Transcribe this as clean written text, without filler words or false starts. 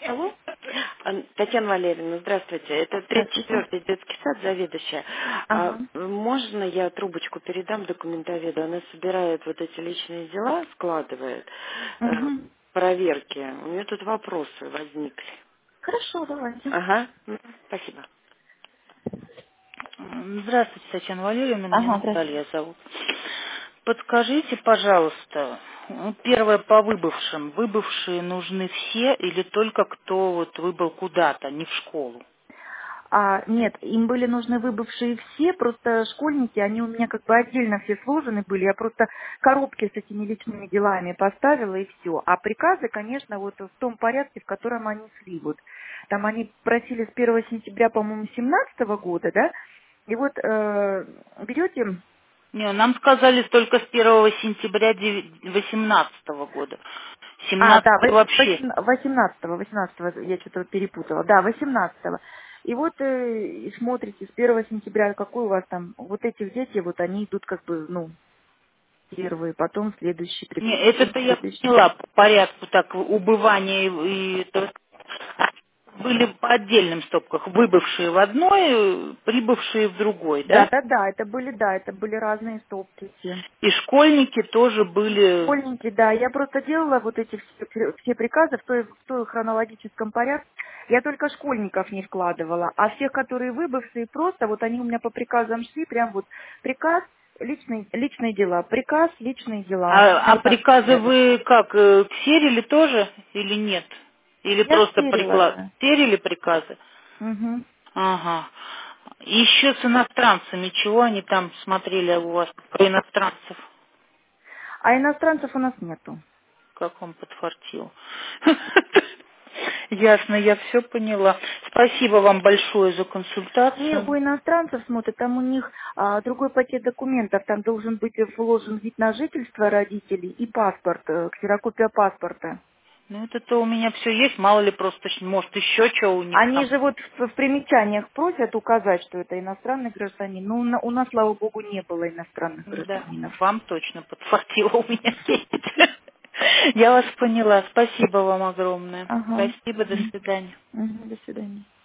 Алло? Татьяна Валерьевна, здравствуйте. Это Здравствуйте. 34-й детский сад, заведующая. Ага. Можно я трубочку передам документоведу? Она собирает вот эти личные дела, складывает Угу. проверки. У нее тут вопросы возникли. Хорошо, давайте. Ага, спасибо. Здравствуйте, Татьяна Валерьевна, меня Ага, здравствуйте. Наталья зовут. Подскажите, пожалуйста, первое по выбывшим. Выбывшие нужны все или только кто вот выбыл куда-то, не в школу? Нет, им были нужны выбывшие все, просто школьники, они у меня как бы отдельно все сложены были, я просто коробки с этими личными делами поставила и все. А приказы, конечно, вот в том порядке, в котором они шли. Вот там они просили с 1 сентября, по-моему, 17 года, да? И вот берете. Не, нам сказали только с 1 сентября 2018 года. Да, 17 вообще. 18 я что-то перепутала. Да, 18. И вот и смотрите, с 1 сентября, какой у вас там, вот эти дети, вот они идут как бы, ну, первые, потом следующий, Не, потом это я следующий. поняла по порядку так убывания были по отдельным стопках, выбывшие в одной, прибывшие в другой, да? Это были разные стопки все. И школьники тоже были. Школьники, да, я просто делала вот эти все приказы в той хронологическом порядке. Я только школьников не вкладывала, а всех, которые выбывшие, просто вот они у меня по приказам шли, прям вот приказ, личные дела, приказ, личные дела. У меня А вот так приказы стояло. вы как, ксерили тоже или нет? Или Я просто стерила, да. ксерили приказы? Мгм. Ага. И еще с иностранцами, чего они там смотрели у вас про иностранцев? А иностранцев у нас нету. Как вам подфартило? Ясно, я все поняла. Спасибо вам большое за И консультацию. у иностранцев, смотрят, там у них другой пакет документов. Там должен быть вложен вид на жительство родителей и паспорт, ксерокопия паспорта. Ну, это-то у меня все есть, мало ли просто, может, еще что у них Они там. же вот в примечаниях просят указать, что это иностранный гражданин. Но у нас, слава богу, не было иностранных Да, гражданинов. вам точно подфартило у меня есть. Я вас поняла. Спасибо вам огромное. Ага. Спасибо, до свидания. Мгм. До свидания.